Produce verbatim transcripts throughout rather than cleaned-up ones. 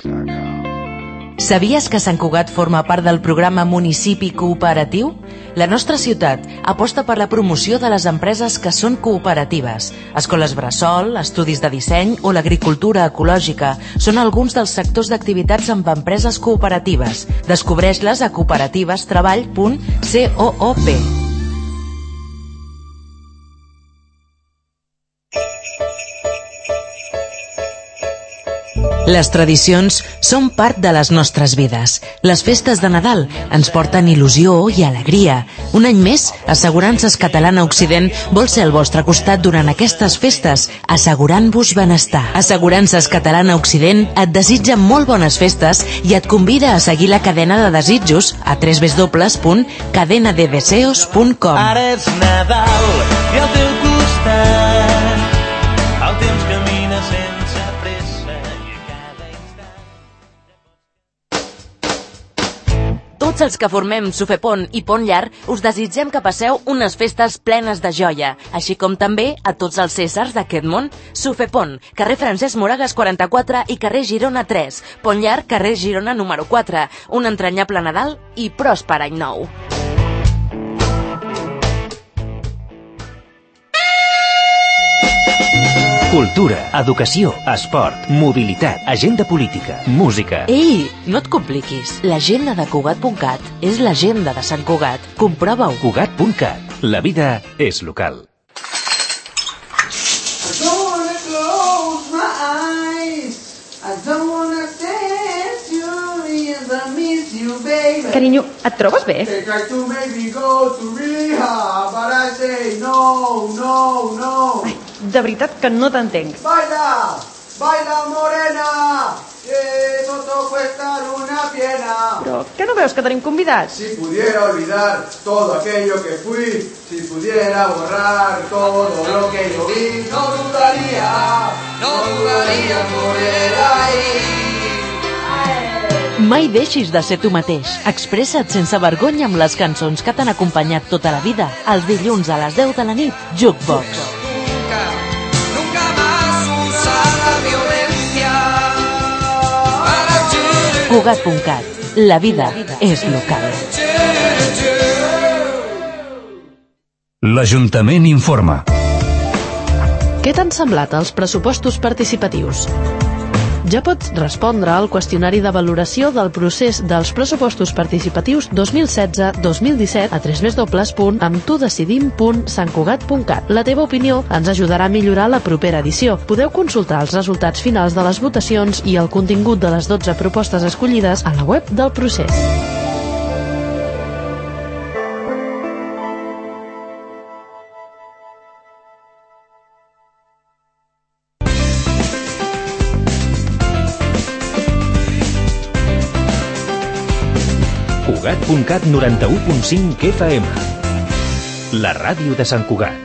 Sabies que Sant Cugat forma part del programa Municipi Cooperatiu? La nostra ciutat aposta per la promoció de les empreses que són cooperatives. Escoles bressol, estudis de disseny o l'agricultura ecològica són alguns dels sectors d'activitats amb empreses cooperatives. Descobreix-les a cooperativestraball punt coop. Les tradicions són part de les nostres vides. Les festes de Nadal ens porten il·lusió i alegria. Un any més, Assegurances Catalana Occident vol ser al vostre costat durant aquestes festes, assegurant-vos benestar. Assegurances Catalana Occident et desitja molt bones festes i et convida a seguir la cadena de desitjos a w w w punt cadena de deseos punt com. Ara és Nadal i al teu costat el temps camina sense pressa i a cada instant... Tots els que formem Sufepont i Pont Llar us desitgem que passeu unes festes plenes de joia, així com també a tots els Cèsars d'aquest món. Sufepont, carrer Francesc Moragas quaranta-quatre i carrer Girona tres. Pont Llar, carrer Girona número quatre. Un entranyable Nadal i pròsper any nou. Cultura, educació, esport, mobilitat, agenda política, música... Ei, no et compliquis. L'agenda de Cugat punt cat és l'agenda de Sant Cugat. Comprova-ho. Cugat punt cat. La vida és local. I don't wanna close my eyes. I don't wanna dance you and I miss you, baby. Carinyo, et trobes bé? They try to make me go to rehab, but I say no, no, no. Ai, de veritat que no t'entenc. Baila, baila morena, que todo cuesta una piena. Però que no veus que tenim convidats? Si pudiera olvidar todo aquello que fui, si pudiera borrar todo lo que yo vi, no dudaría, no dudaría volver ahí. Mai deixis de ser tu mateix. Expressa't sense vergonya amb les cançons que t'han acompanyat tota la vida. Els dilluns a les deu de la nit, Jukebox. Cugat punt cat. La vida és local. L'Ajuntament informa. Què t'han semblat els pressupostos participatius? Ja pots respondre al qüestionari de valoració del procés dels pressupostos participatius dos mil setze dos mil disset a w w w punt amb tu decidim punt sant cugat punt cat. La teva opinió ens ajudarà a millorar la propera edició. Podeu consultar els resultats finals de les votacions i el contingut de les dotze propostes escollides a la web del procés. Cugat punt cat noranta-u punt cinc F M. La ràdio de Sant Cugat.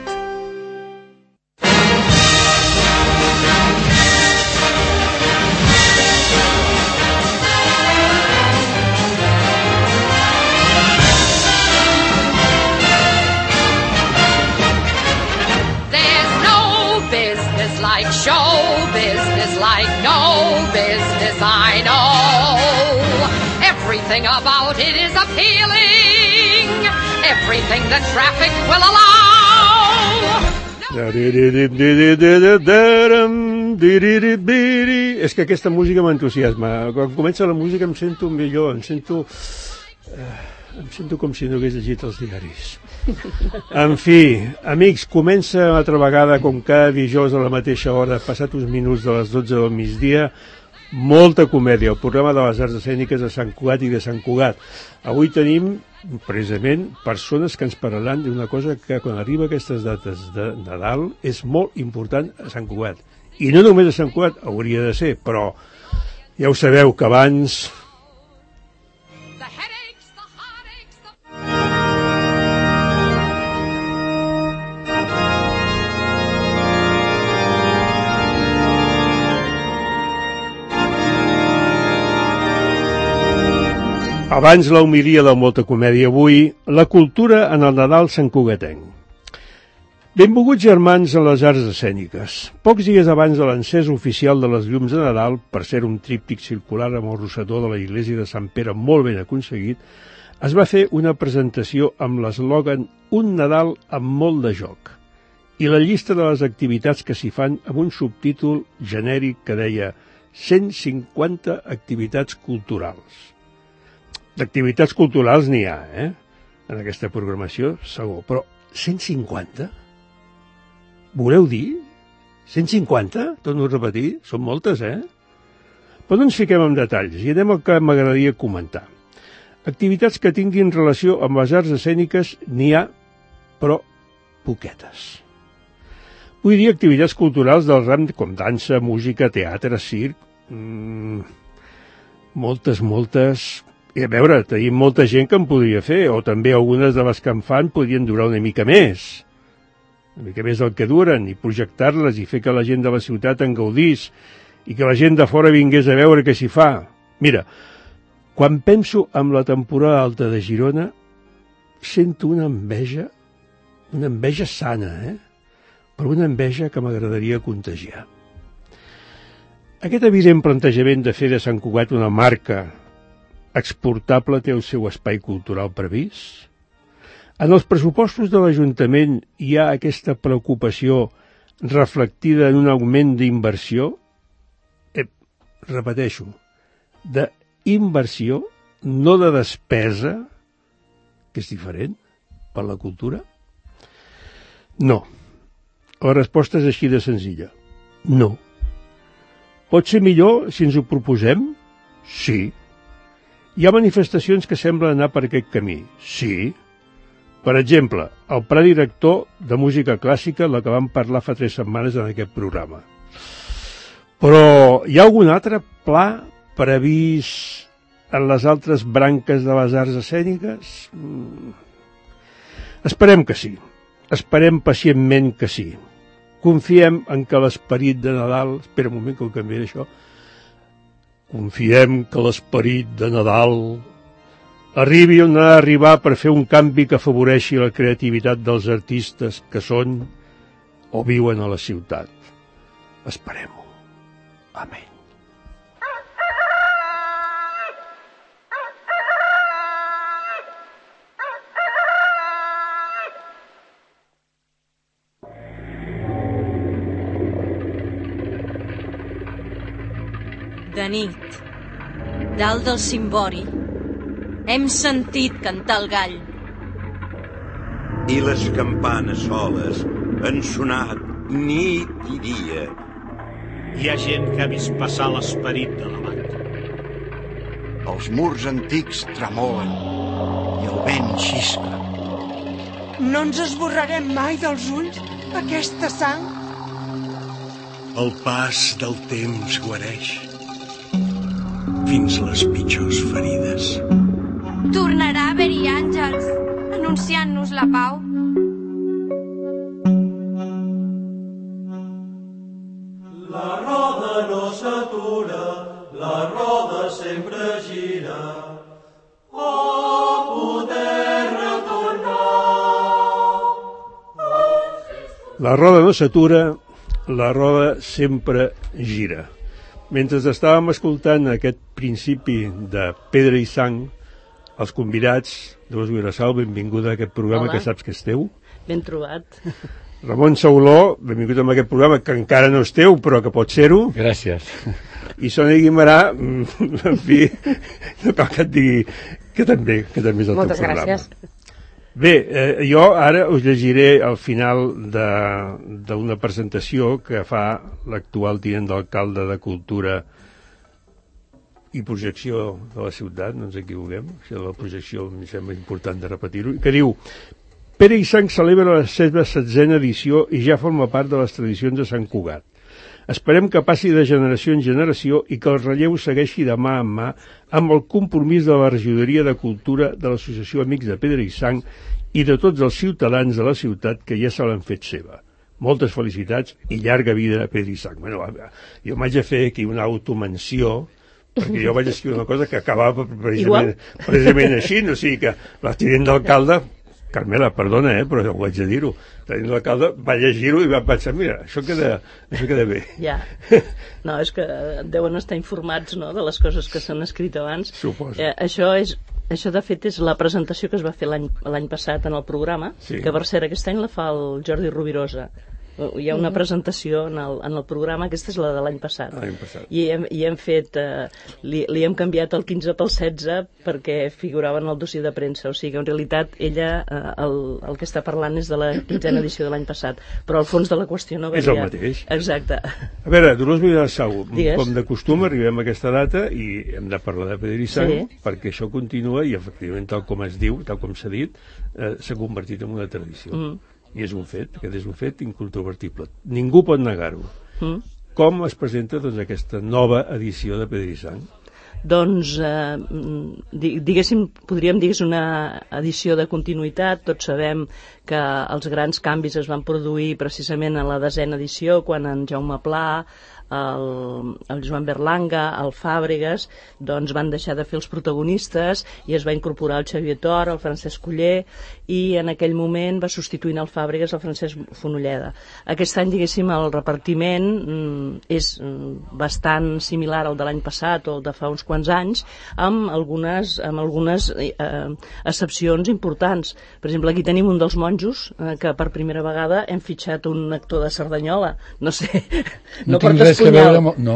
There's no business like show business, like no business I know. Everything about it is appealing. Everything that traffic will allow. És que aquesta música m'entusiasma. Quan comença la música em sento millor, em sento... Em sento com si no hagués llegit els diaris. En fi, amics, comença una altra vegada, com cada dijous a la mateixa hora, passat uns minuts de les dotze del migdia, molta comèdia, el programa de les arts escèniques de Sant Cugat i de Sant Cugat. Avui tenim, precisament, persones que ens parlaran d'una cosa que quan arriba a aquestes dates de Nadal és molt important a Sant Cugat. I no només a Sant Cugat, hauria de ser, però ja ho sabeu que abans... Abans la homilia del Molta Comèdia, avui la cultura en el Nadal santcugatenc. Benvolguts germans a les arts escèniques. Pocs dies abans de l'encès oficial de les llums de Nadal, per ser un tríptic circular amb el rosetó de la església de Sant Pere molt ben aconseguit, es va fer una presentació amb l'eslògan «Un Nadal amb molt de joc» i la llista de les activitats que s'hi fan amb un subtítol genèric que deia cent cinquanta activitats culturals. D'activitats culturals n'hi ha, eh? En aquesta programació, segur, però cent cinquanta? Voleu dir? cent cinquanta? Torno a repetir? Són moltes, eh? Però no ens fiquem en detalls i anem al que m'agradaria comentar. Activitats que tinguin relació amb les arts escèniques n'hi ha, però poquetes. Vull dir activitats culturals del ram com dansa, música, teatre, circ... Mm, moltes, moltes... I a veure, tenim molta gent que en podria fer, o també algunes de les que en fan podrien durar una mica més. Una mica més del que duren, i projectar-les i fer que la gent de la ciutat en gaudís i que la gent de fora vingués a veure què s'hi fa. Mira, quan penso en la temporada alta de Girona, sento una enveja, una enveja sana, eh? Però una enveja que m'agradaria contagiar. Aquest evident plantejament de fer de Sant Cugat una marca exportable té el seu espai cultural previst? En els pressupostos de l'Ajuntament hi ha aquesta preocupació reflectida en un augment d'inversió? Eh, repeteixo, d'inversió, no de despesa, que és diferent, per la cultura? No. La resposta és així de senzilla. No. Pot ser millor si ens ho proposem? Sí. Hi ha manifestacions que semblen anar per aquest camí? Sí. Per exemple, el pla director de música clàssica, la que vam parlar fa tres setmanes en aquest programa. Però hi ha algun altre pla previst en les altres branques de les arts escèniques? Mm. Esperem que sí. Esperem pacientment que sí. Confiem en que l'esperit de Nadal... Espera un moment que ho canviaré això. Confiem que l'esperit de Nadal arribi on ha d'arribar per fer un canvi que afavoreixi la creativitat dels artistes que són o viuen a la ciutat. Esperem-ho. Amén. De nit, dalt del cimbori, hem sentit cantar el gall. I les campanes soles han sonat nit i dia. Hi ha gent que ha vist passar l'esperit de l'abat. Els murs antics tremolen i el vent xiscla. No ens esborrarem mai dels ulls aquesta sang? El pas del temps guareix fins les pitjors ferides. Tornarà a haver-hi àngels anunciant-nos la pau. La roda no s'atura, la roda sempre gira. Oh, poder retornar. La roda no s'atura, la roda sempre gira. Mentre estàvem escoltant aquest principi de Pedra i Sang, els convidats, Dolors Vilassal, benvinguda a aquest programa. Hola. Que saps que és teu. Ben trobat. Ramon Sauló, benvingut a aquest programa, que encara no és teu, però que pot ser-ho. Gràcies. I Sònia Guimarà, en fi, no cal que et digui que també, que també és el Moltes teu programa. gràcies. Bé, eh, jo ara us llegiré al final d'una presentació que fa l'actual tinent d'alcalde de Cultura i Projecció de la ciutat, no ens equivoquem, això de la projecció em sembla important de repetir-ho, que diu: Pere i Sang celebra la seva setzena edició i ja forma part de les tradicions de Sant Cugat. Esperem que passi de generació en generació i que el relleu segueixi de mà en mà amb el compromís de la regidoria de Cultura de l'Associació Amics de Pedra i Sang i de tots els ciutadans de la ciutat que ja se l'han fet seva. Moltes felicitats i llarga vida a Pedra i Sang. Bueno, jo m'haig de fer aquí una automenció, perquè jo vaig escriure una cosa que acabava precisament, precisament així, o sigui que la tinent d'alcalde Carmela, perdona, eh, però ho haig de dir-ho. L'alcalde va llegir-ho i va pensar, mira, això queda, això queda bé. Ja. No, és que deuen estar informats, no?, de les coses que s'han escrit abans. Suposo. Eh, això és Això, de fet, és la presentació que es va fer l'any passat en el programa, sí. Que, per cert, aquest any la fa el Jordi Rovirosa. Hi ha una presentació en el, en el programa, aquesta és la de l'any passat. L'any passat. I hem, i hem fet, eh, li, li hem canviat el quinze pel setze perquè figurava en el dossier de premsa, o sigui que en realitat ella, eh, el, el que està parlant és de la quinzena edició de l'any passat, però al fons de la qüestió no varia. És el mateix. Exacte. A veure, Dolors Vilassau, Digues. com de costum arribem a aquesta data i hem de parlar de Pedrissant, sí. Perquè això continua i efectivament, tal com es diu, tal com s'ha dit, eh, s'ha convertit en una tradició. Mm. I és un fet, aquest és un fet incontrovertible. Ningú pot negar-ho. Mm. Com es presenta doncs, aquesta nova edició de Pedrissant? Doncs, eh, diguéssim, podríem dir que és una edició de continuïtat. Tots sabem que els grans canvis es van produir precisament en la desena edició, quan en Jaume Pla, el, el Joan Berlanga, el Fàbregas, doncs van deixar de fer els protagonistes i es va incorporar el Xavier Tor, el Francesc Culler, i en aquell moment va substituint el Fàbregas el Francesc Fonolleda. Aquest any, diguéssim, el repartiment mm, és mm, bastant similar al de l'any passat o el de fa uns quants anys, amb algunes, amb algunes eh, excepcions importants. Per exemple, aquí tenim un dels monjos eh, que per primera vegada hem fitxat un actor de Cerdanyola. No sé, no, no portes punyal. Amb... No,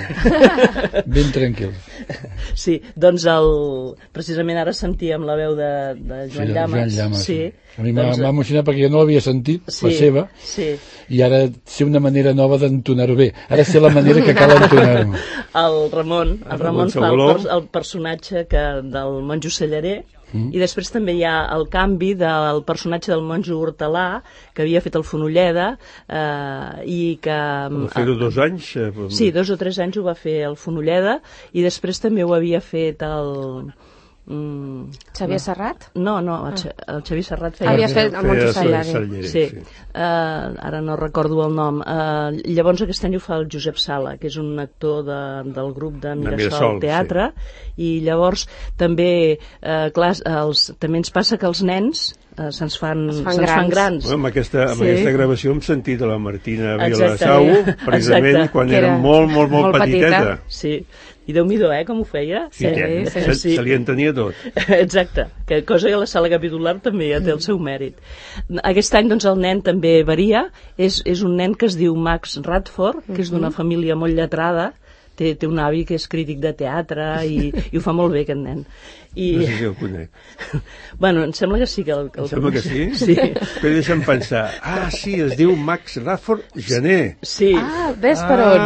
no. Ben tranquil. Sí, doncs el... precisament ara sentíem la veu de, de Joan sí, Llamas. Joan Llamas. Sí. A mi doncs... m'ha emocionat perquè jo no l'havia sentit, sí, la seva, sí. I ara sé una manera nova d'entonar-ho bé. Ara sé la manera que cal entonar-ho. El Ramon, el, el Ramon fa el, el personatge que, del monjo cellarer, mm. I després també hi ha el canvi del personatge del monjo hortelà, que havia fet el Fonolleda, eh, i que... Va fer-ho dos anys? Eh, sí, dos o tres anys ho va fer el Fonolleda, i després també ho havia fet el... Mm, Xavier no. Serrat? No, no, el, X el Xavier Serrat feia... Havies fet el monjo cellarer. Sí, sí. Uh, ara no recordo el nom. Uh, llavors aquest any ho fa el Josep Sala, que és un actor de, del grup de Mirasol, de Mirasol Teatre, sí. I llavors també, uh, clar, els, també ens passa que els nens uh, se'ns fan, es fan se'ns grans. fan grans. Bueno, amb, aquesta, amb sí. aquesta gravació hem sentit a la Martina Exacte. Vilassau, precisament Exacte. Quan era, era molt, molt, molt, molt petiteta. petiteta. Sí. I Déu-n'hi-do, eh, com ho feia. Sí, sí, sí. Se, sí. se li entenia tot. Exacte, que cosa que la sala capitular també ja té el seu mèrit. Aquest any, doncs, el nen també varia. És, és un nen que es diu Max Radford, que és d'una família molt lletrada. Té, té un avi que és crític de teatre i, i ho fa molt bé, aquest nen. I... No sé si el conec. Bueno, em sembla que sí que el, que el em sembla que sí? Sí. Però deixa'm pensar. Ah, sí, es diu Max Radford Gené. Sí. Ah, ves per on.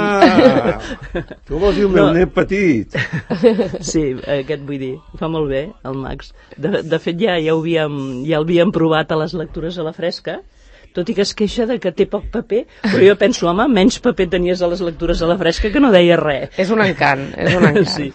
Ah, tu vols dir un meu no. nen petit. Sí, aquest vull dir. Fa molt bé, el Max. De, de fet, ja, ja, ho havíem, ja el havíem provat a les lectures a la fresca, tot i que es queixa de que té poc paper, però jo penso, home, menys paper tenies a les lectures a la fresca que no deia res. És un encant, és un encant. Sí.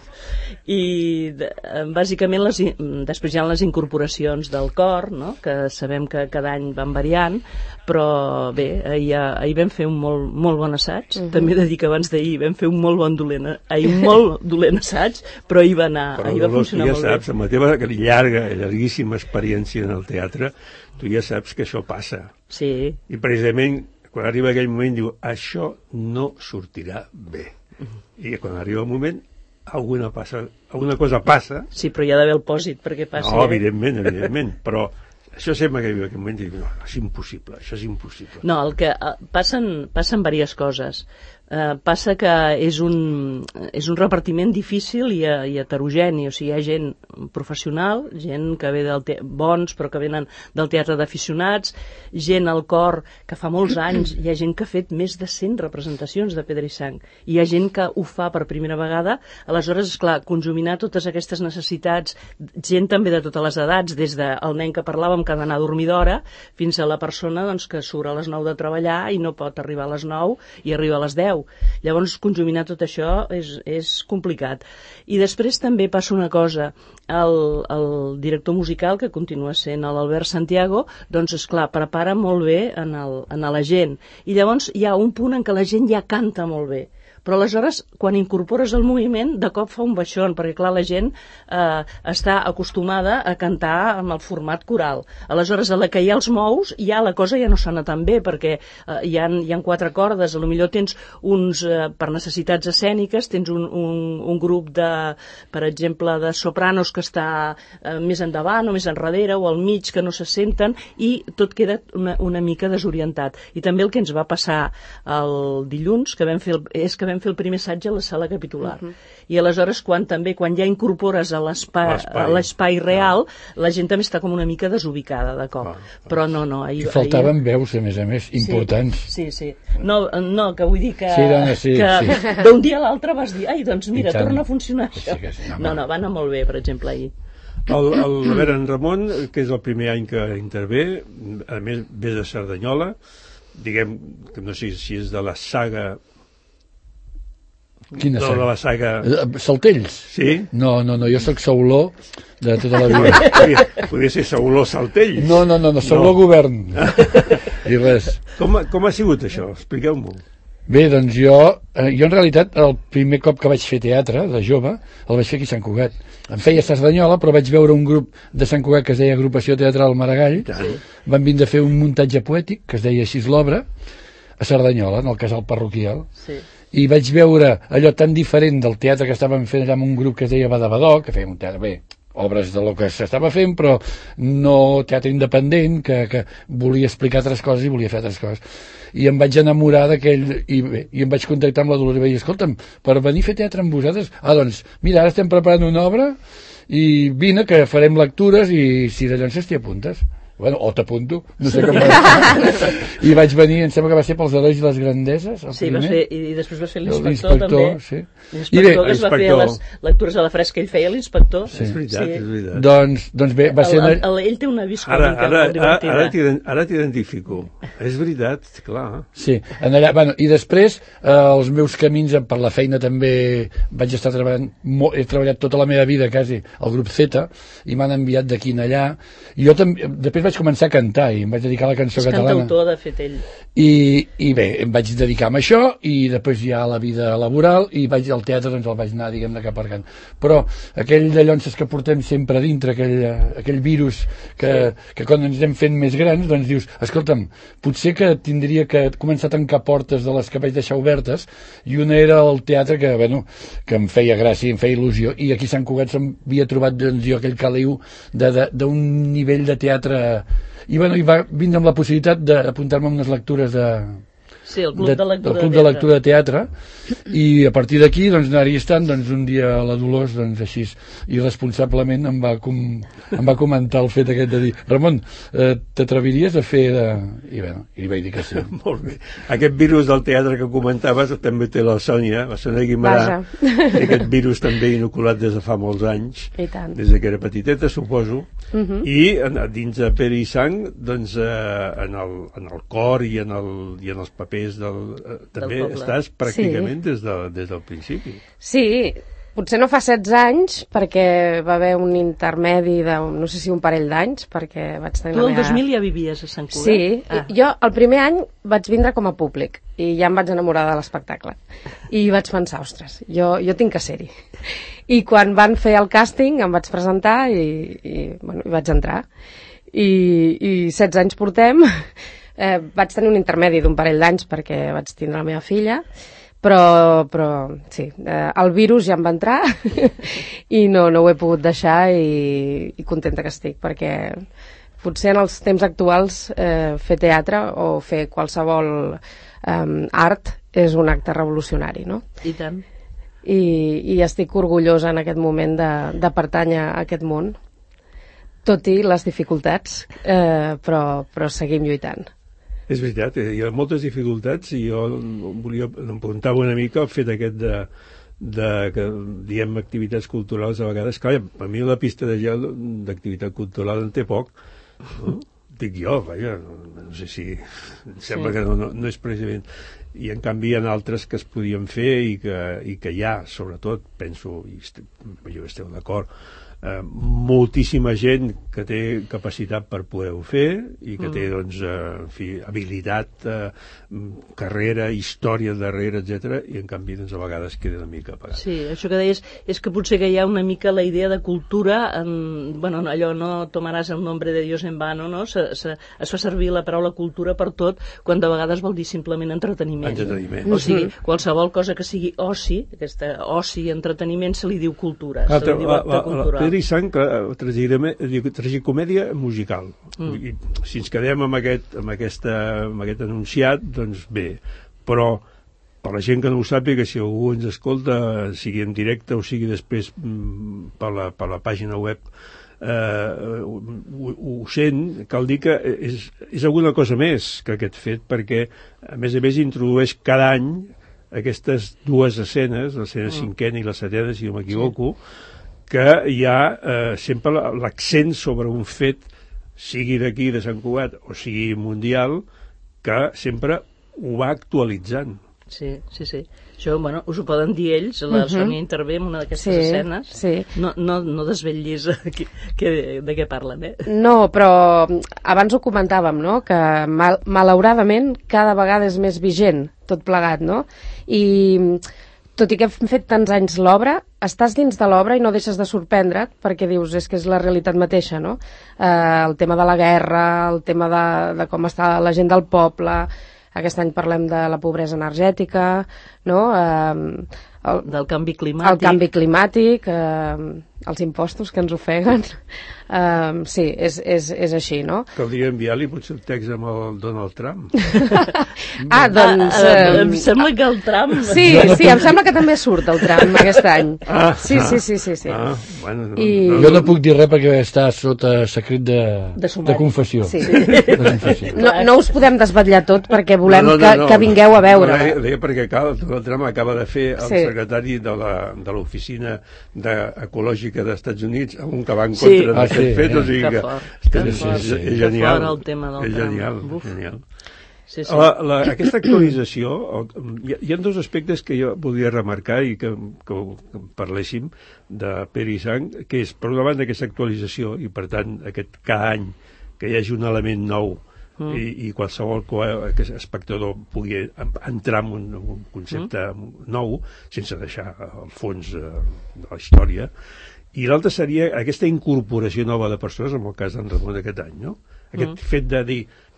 I bàsicament les, després hi ha les incorporacions del cor, no? Que sabem que cada any van variant, però bé, ahir, ahir vam fer un molt, molt bon assaig. Uh -huh. També he de dir que abans d'ahir vam fer un molt bon dolent, ahir un molt dolent assaig, però ahir va anar, però ahir va funcionar ja molt saps, bé. amb la teva llarga, llarguíssima experiència en el teatre, tu ja saps que això passa. Sí. I precisament quan arriba aquell moment diu, això no sortirà bé. Uh-huh. I quan arriba el moment alguna, passa, alguna cosa passa. Sí, però hi ha d'haver el pòsit perquè passi. No, evidentment, evidentment, però això sempre que arriba aquell moment diu, no, és impossible, això és impossible. No, el que uh, passen, passen diverses coses. Uh, passa que és un, és un repartiment difícil i, i heterogeni, o sigui, hi ha gent professional, gent que ve del te bons però que venen del teatre d'aficionats, gent al cor que fa molts anys, hi ha gent que ha fet més de cent representacions de Pedra i Sang, i hi ha gent que ho fa per primera vegada. Aleshores, esclar, conjuminar totes aquestes necessitats, gent també de totes les edats, des del nen que parlàvem que ha d'anar a dormir d'hora, fins a la persona doncs, que surt a les nou de treballar i no pot arribar a les nou i arriba a les deu. Llavors, conjuminar tot això és, és complicat. I després també passa una cosa. El, el director musical, que continua sent l'Albert Santiago, doncs, esclar, prepara molt bé en, el, en la gent. I llavors hi ha un punt en què la gent ja canta molt bé. Però aleshores, quan incorpores el moviment, de cop fa un baixón, perquè clar, la gent eh, està acostumada a cantar amb el format coral. Aleshores, a la que ja els mous, ja la cosa ja no sona tan bé, perquè eh, hi, ha, hi ha quatre cordes, a lo millor tens uns, eh, per necessitats escèniques, tens un, un, un grup de, per exemple, de sopranos que està eh, més endavant o més enrere, o al mig, que no se senten, i tot queda una, una mica desorientat. I també el que ens va passar el dilluns, que vam fer el, és que vam fer el primer assaig a la sala capitular. Uh -huh. I aleshores, quan també, quan ja incorpores a l'espai real, no. La gent també està com una mica desubicada, de cop. Ah, Però no, no. Ahir, I faltaven ahir... veus, a més a més, importants. Sí, sí. sí. No, no, que vull dir que, sí, dona, sí, que sí. d'un dia a l'altre vas dir, ai, doncs mira, torna a funcionar això. Sí, sí, no, no, no, va anar molt bé, per exemple, ahir. El, el, a veure, en Ramon, que és el primer any que intervé, a més ve de Cerdanyola, diguem, que no sé si és de la saga... Quina no, saga? de la saga... Saltells? Sí? No, no, no, jo sóc Sauló de tota la vida. podria, podria ser Sauló Saltells. No, no, no, no Sauló no. Govern. I res. Com, com ha sigut això? Expliqueu-m'ho. Bé, doncs jo, eh, jo en realitat el primer cop que vaig fer teatre, de jove, el vaig fer aquí a Sant Cugat. Em feia Cerdanyola, però vaig veure un grup de Sant Cugat que es deia Agrupació Teatral Maragall. Sí. Van vindre a fer un muntatge poètic, que es deia així l'obra, a Cerdanyola, en el casal parroquial. Sí. I vaig veure allò tan diferent del teatre que estaven fent allà amb un grup que es deia Badabadó, que feia un teatre, bé, obres de lo que s'estava fent, però no teatre independent, que, que volia explicar altres coses i volia fer altres coses. I em vaig enamorar d'aquell, i, i em vaig contactar amb la Dolors i vaig dir, escolta'm, per venir a fer teatre amb vosaltres, ah, doncs, mira, ara estem preparant una obra i vine que farem lectures i si de llances t'hi apuntes. Bueno, o t'apunto, no sé com va. I vaig venir, em sembla que va ser pels Herois i les Grandeses, el sí, primer. Vas fer, i després vas fer l'inspector, també. Sí. L'inspector que es va fer les lectures a la fresca, ell feia l'inspector. Sí. És veritat, sí. és veritat. Doncs, doncs bé, va el, ser... Una... El, el, ell té una vis ara, còmica ara, molt divertida. Ara, ara t'identifico. És veritat, clar. Sí, en allà, bueno, i després eh, els meus camins per la feina també vaig estar treballant, molt, he treballat tota la meva vida quasi al grup Z i m'han enviat d'aquí en allà i jo també, després vaig començar a cantar i em vaig dedicar a la cançó és catalana. És cantautor, de fet, ell. I, I bé, em vaig dedicar a això i després ja a la vida laboral i vaig al teatre, doncs el vaig anar, diguem-ne, cap aparcant. Però aquell de llonces que portem sempre a dintre, aquell, aquell virus que, sí. que quan ens anem fent més grans, doncs dius, escolta'm, potser que tindria que començar a tancar portes de les que vaig deixar obertes i una era el teatre que, bueno, que em feia gràcia i em feia il·lusió i aquí a Sant Cugat s'havia trobat doncs, jo aquell caliu d'un nivell de teatre i, bueno, i va vindre amb la possibilitat d'apuntar-me a unes lectures de... Sí, el club de, de lectura, club de, lectura de teatre i a partir d'aquí doncs, anar-hi estant doncs, un dia a la Dolors doncs, així irresponsablement em va, com, em va comentar el fet aquest de dir Ramon, eh, t'atreviries a fer de... I, bueno, i li vaig dir que sí. Molt bé. Aquest virus del teatre que comentaves també té la Sònia, la Sònia Guimarà, aquest virus també inoculat des de fa molts anys, des que era petiteta, suposo, uh -huh. i en, dins de Pere i Sang doncs, eh, en, el, en el cor i en, el, i en els papers del, eh, també del estàs pràcticament sí. des, de, des del principi. Sí, potser no fa setze anys perquè va haver un intermedi de no sé si un parell d'anys perquè vaig tenir tu el meva... dos mil ja vivies a Sant Cugat? Sí, ah. jo el primer any vaig vindre com a públic i ja em vaig enamorar de l'espectacle i vaig pensar, ostres, jo, jo tinc que ser-hi i quan van fer el càsting em vaig presentar i, i, bueno, i vaig entrar i, i setze anys portem. Eh, vaig tenir un intermedi d'un parell d'anys perquè vaig tindre la meva filla, però, però sí, eh, el virus ja em va entrar i no, no ho he pogut deixar i, i contenta que estic, perquè potser en els temps actuals eh, fer teatre o fer qualsevol eh, art és un acte revolucionari, no? I tant. I, i estic orgullosa en aquest moment de, de pertànyer a aquest món, tot i les dificultats, eh, però, però seguim lluitant. És veritat, hi ha moltes dificultats i jo volia, em preguntava una mica el fet aquest de, de que, diem, activitats culturals a vegades. Clar, a mi la pista de gel d'activitat cultural en té poc, no? Dic jo, vaja, no, no sé si em sembla sí. que no, no, no és precisament. i en canvi hi ha altres que es podien fer i que, i que hi ha, sobretot, penso, i est, jo esteu d'acord, eh, moltíssima gent que té capacitat per poder-ho fer i que mm. té, doncs, eh, en fi, habilitat, eh, carrera, història darrere, etcètera, i en canvi, doncs, a vegades queda una mica apagat. Sí, això que deies és que potser que hi ha una mica la idea de cultura, en, bueno, allò no tomaràs el nombre de Dios en vano, no? Se, se, es fa servir la paraula cultura per tot, quan de vegades vol dir simplement entreteniment. Entreteniment. O sigui, qualsevol cosa que sigui oci, aquesta oci i entreteniment se li diu cultura, ah, se li diu acte cultural. Pedro i Sang, tragicomèdia musical. Mm. I, si ens quedem amb aquest, amb, aquesta, amb aquest enunciat, doncs bé, però per la gent que no ho sàpiga, si algú ens escolta, sigui en directe o sigui després per la, per la pàgina web, eh, ho, ho sent, cal dir que és, és alguna cosa més que aquest fet, perquè a més a més introdueix cada any aquestes dues escenes, l'escena mm. cinquena i la setena, si no m'equivoco, sí. que hi ha eh, sempre l'accent sobre un fet, sigui d'aquí, de Sant Cugat, o sigui mundial, que sempre ho va actualitzant. Sí, sí, sí. Això, bueno, us ho poden dir ells, la uh -huh. Sònia intervé en una d'aquestes sí, escenes. Sí. No, no, no desvetllis que, que, de què parlen, eh? No, però abans ho comentàvem, no?, que mal, malauradament cada vegada és més vigent tot plegat, no? I tot i que hem fet tants anys l'obra, estàs dins de l'obra i no deixes de sorprendre't, perquè dius, és que és la realitat mateixa, no? Eh, el tema de la guerra, el tema de, de com està la gent del poble, aquest any parlem de la pobresa energètica, no? Eh, el, del canvi climàtic. El canvi climàtic, eh, els impostos que ens ofeguen. Uh, sí, és, és, és així, no? Caldria enviar-li potser el text amb el Donald Trump. ah, doncs... Uh, uh, em sembla que el Trump... Sí, sí, em sembla que també surt el Trump aquest any. Ah, sí, sí, sí, sí, sí. Ah, bueno, no, I... no, jo no puc dir res perquè està sota secret de, de, de confessió. Sí. De confessió. No, no us podem desvetllar tot perquè volem no, no, no, que, no. que vingueu a veure. No, deia, deia perquè cal, el Trump acaba de fer el sí. secretari de l'oficina de ecològica dels Estats Units, un que va en contra sí. d'aquest ah, sí, fet, eh? o sigui que, fort, que, que és, fort, és, sí. és genial, el tema del és genial, genial. Sí, sí. La, la, aquesta actualització, hi, hi ha dos aspectes que jo volia remarcar i que, que, que parléssim de Pedro i Sang, que és, per una banda, aquesta actualització i, per tant, aquest cada any que hi hagi un element nou mm. i, i qualsevol espectador pugui entrar en un, en un concepte mm. nou, sense deixar el fons de, de la història. I l'altre seria aquesta incorporació nova de persones, en el cas d'en Ramon aquest any, no? Aquest mm. fet de dir,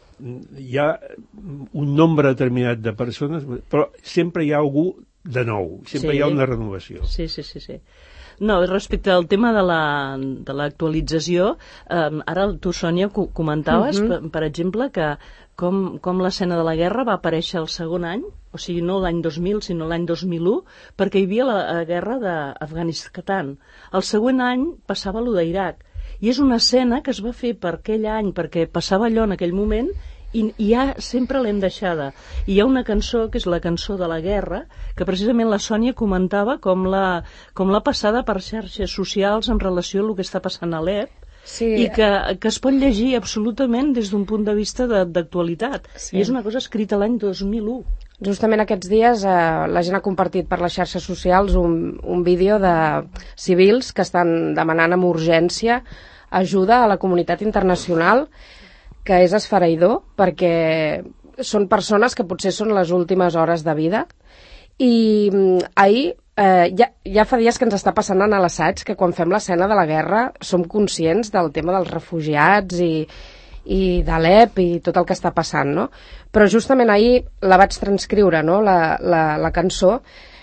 hi ha un nombre determinat de persones, però sempre hi ha algú de nou, sempre sí. hi ha una renovació. Sí, sí, sí, sí. No, respecte al tema de l'actualització, la, eh, ara tu, Sònia, comentaves, uh-huh. per, per exemple, que com, com l'escena de la guerra va aparèixer el segon any, o sigui, no l'any dos mil, sinó l'any dos mil u, perquè hi havia la, la guerra d'Afganistan. El següent any passava allò d'Iraq. I és una escena que es va fer per aquell any, perquè passava allò en aquell moment, i, i ja sempre l'hem deixada. I hi ha una cançó, que és la cançó de la guerra, que precisament la Sònia comentava com la, com la passada per xarxes socials en relació a el que està passant a l'E P, sí. i que, que es pot llegir absolutament des d'un punt de vista d'actualitat. Sí. I és una cosa escrita l'any dos mil u. Justament aquests dies eh, la gent ha compartit per les xarxes socials un, un vídeo de civils que estan demanant amb urgència ajuda a la comunitat internacional, que és esfereïdor, perquè són persones que potser són les últimes hores de vida. I ahir, eh, ja, ja fa dies que ens està passant en l'assaig que quan fem l'escena de la guerra som conscients del tema dels refugiats i, i de l'E P i tot el que està passant, no? Però justament ahir la vaig transcriure, no?, la, la, la cançó.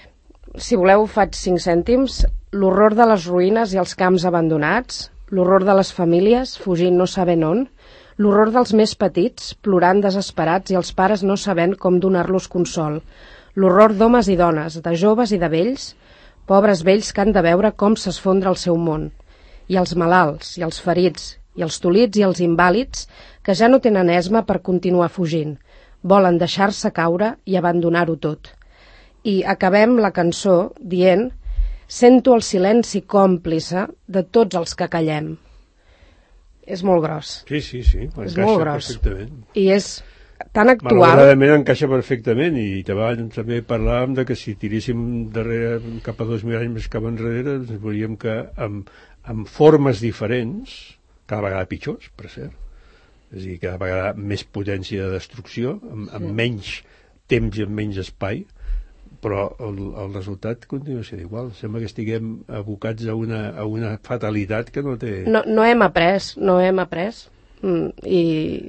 Si voleu, faig cinc cèntims. L'horror de les ruïnes i els camps abandonats, l'horror de les famílies fugint no sabent on, l'horror dels més petits plorant desesperats i els pares no sabent com donar-los consol, l'horror d'homes i dones, de joves i de vells, pobres vells que han de veure com s'esfondra el seu món, i els malalts, i els ferits, i els tolits i els invàlids que ja no tenen esma per continuar fugint, volen deixar-se caure i abandonar-ho tot. I acabem la cançó dient: sento el silenci còmplice de tots els que callem. És molt gros. Sí, sí, sí. És molt gros. I és tan actual... Malauradament encaixa perfectament, i abans també parlàvem de que si tiréssim darrere, cap a dos mil anys més cap enrere, ens veuríem que amb, amb formes diferents, cada vegada pitjors, per cert, és a dir, cada vegada més potència de destrucció, amb, amb menys temps i amb menys espai, però el, el resultat continua sent igual. Sembla que estiguem abocats a una, a una fatalitat que no té... No, no hem après, no hem après. Mm, I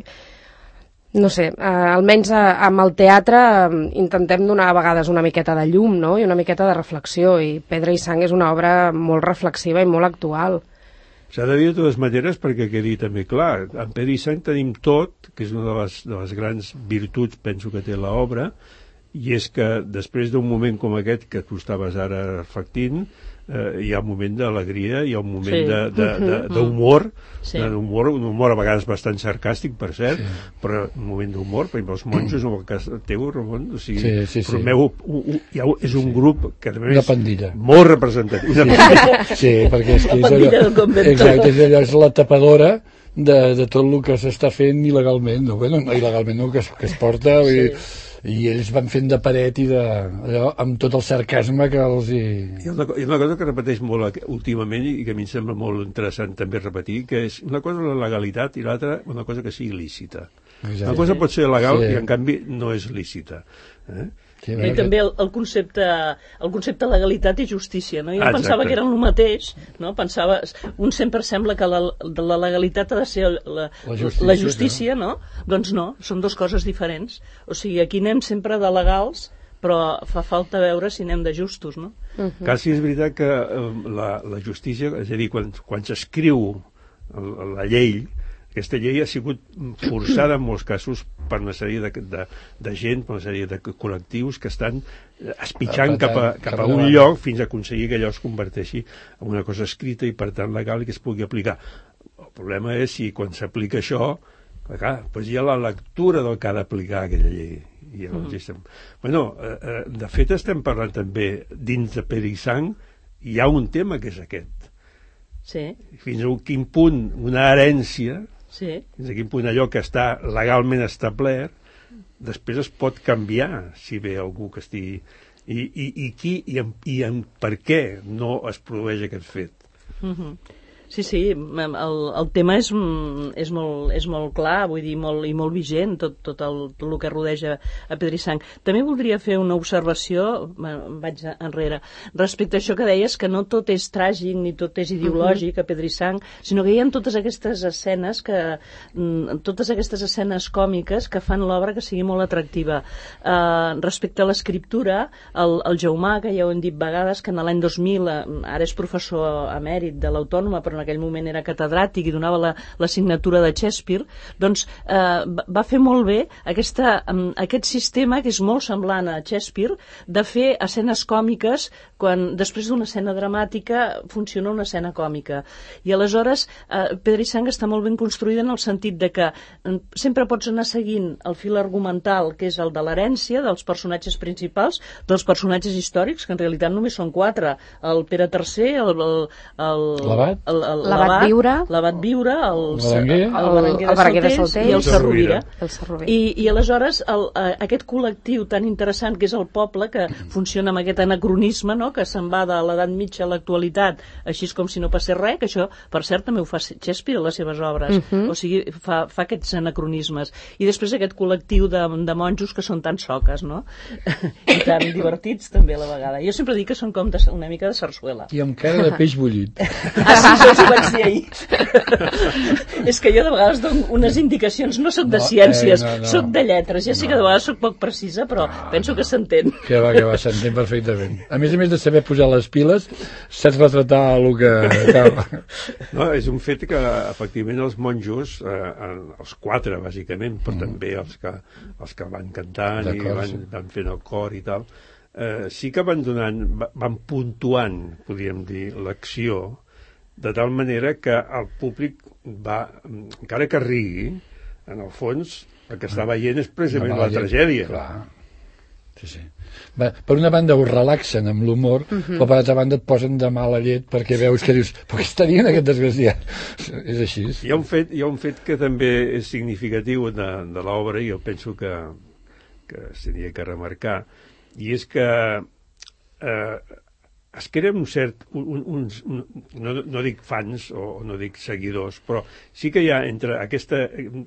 no sé, eh, almenys eh, amb el teatre eh, intentem donar a vegades una miqueta de llum, no? I una miqueta de reflexió, i Pedra i Sang és una obra molt reflexiva i molt actual. S'ha de dir de totes maneres perquè quedi també clar. En Pedra i Sang tenim tot, que és una de les, de les grans virtuts, penso que té l'obra, i és que després d'un moment com aquest que tu estaves ara reflectint, eh, hi ha un moment d'alegria, hi ha un moment sí. d'humor, sí. d'humor, un humor a vegades bastant sarcàstic, per cert, sí. però un moment d'humor, perquè els monjos, en el cas teu, Ramon, o sigui, sí, sí, sí. formeu, un, un, ha, és un grup que també una és pandilla. Molt representatiu. Sí, sí, sí, perquè és, que és allò, exacte, és allò, és la tapadora de, de tot el que s'està fent il·legalment, no, bueno, no il·legalment, no, que, es, que es porta, sí. i, i ells van fent de paret i de, allò, amb tot el sarcasme que els hi... Hi ha una, hi ha una cosa que repeteix molt últimament i que a mi em sembla molt interessant també repetir, que és una cosa la legalitat i l'altra una cosa que sigui lícita. Exacte. Una cosa pot ser legal sí. i en canvi no és lícita. Eh? Sí, I també el, el concepte el concepte legalitat i justícia, no? Jo Exacte. pensava que eren el mateix, no? Pensava, un sempre sembla que la, la legalitat ha de ser la, la justícia, la justícia no? no? Doncs no, són dues coses diferents. O sigui, aquí anem sempre de legals, però fa falta veure si anem de justos, no? Uh -huh. Quasi és veritat que la, la justícia, és a dir, quan, quan s'escriu la llei, aquesta llei ha sigut forçada en molts casos per una sèrie de, de, de gent, per una sèrie de col·lectius que estan espitxant cap a, cap a un lloc fins a aconseguir que allò es converteixi en una cosa escrita i per tant legal i que es pugui aplicar. El problema és si quan s'aplica això, clar, doncs hi ha la lectura del que ha d'aplicar aquella llei. I llavors, mm. estem... bueno, eh, de fet estem parlant també dins de Pedra i Sang hi ha un tema que és aquest. Sí. Fins a quin punt una herència sí. fins a quin punt allò que està legalment establert després es pot canviar si ve algú que estigui i, i, i qui i, en, i en per què no es produeix aquest fet. Mm-hmm. Sí, sí, el, el tema és, és, molt, és molt clar, vull dir, molt, i molt vigent, tot, tot, el, tot el que rodeja a Pedra i Sang. També voldria fer una observació, vaig enrere, respecte a això que deies, que no tot és tràgic ni tot és ideològic a Pedra i Sang, sinó que hi ha totes aquestes escenes, que, totes aquestes escenes còmiques que fan l'obra que sigui molt atractiva. Uh, respecte a l'escriptura, el, el Jaumà, que ja ho hem dit vegades, que en l'any dos mil, ara és professor emèrit de l'Autònoma, però en aquell moment era catedràtic i donava la, la signatura de Shakespeare, doncs eh, va fer molt bé aquesta, aquest sistema que és molt semblant a Shakespeare de fer escenes còmiques quan després d'una escena dramàtica funciona una escena còmica. I aleshores eh, Pedra i Sang està molt ben construïda en el sentit de que sempre pots anar seguint el fil argumental, que és el de l'herència dels personatges principals, dels personatges històrics, que en realitat només són quatre, el Pere tercer, el, el, el, el, el l'abat Viure, l'abat Viure, el Berenguer de Saltells i el Sarrovira. I, I, i aleshores el, aquest col·lectiu tan interessant que és el poble, que funciona amb aquest anacronisme, no? Que se'n va de l'edat mitja a l'actualitat, així com si no passés res, que això, per cert, també ho fa Shakespeare a les seves obres, uh -huh. o sigui, fa, fa aquests anacronismes. I després aquest col·lectiu de, de monjos que són tan soques, no? I tan divertits també a la vegada. Jo sempre dic que són com de, una mica de sarsuela. I amb cara de peix bullit. Ah, sí, això ho vaig dir ahir. És que jo de vegades dono unes indicacions, no sóc de no, ciències, eh, no, no. sóc de lletres. Ja sé no. que de vegades sóc poc precisa, però no, penso que s'entén. Que va, que va, s'entén perfectament. A més a més de saber posar les piles, saps retratar el que... No, és un fet que, efectivament, els monjos, eh, els quatre, bàsicament, però mm. també els que, els que van cantant i van, sí. van fent el cor i tal, eh, sí que van donant, van puntuant, podríem dir, l'acció, de tal manera que el públic va, encara que rigui, en el fons, el que està veient és precisament no, la, la tragèdia. Clar. sí, sí. Va, per una banda ho relaxen amb l'humor, uh -huh. però per altra banda et posen de mala llet perquè veus que dius, però què està dient aquest desgraciat? És així. Hi ha un fet, hi ha un fet que també és significatiu de, de l'obra i jo penso que, que s'hauria que remarcar, i és que eh, es creen un cert, un, uns, un, no, no dic fans o no dic seguidors, però sí que hi ha entre aquesta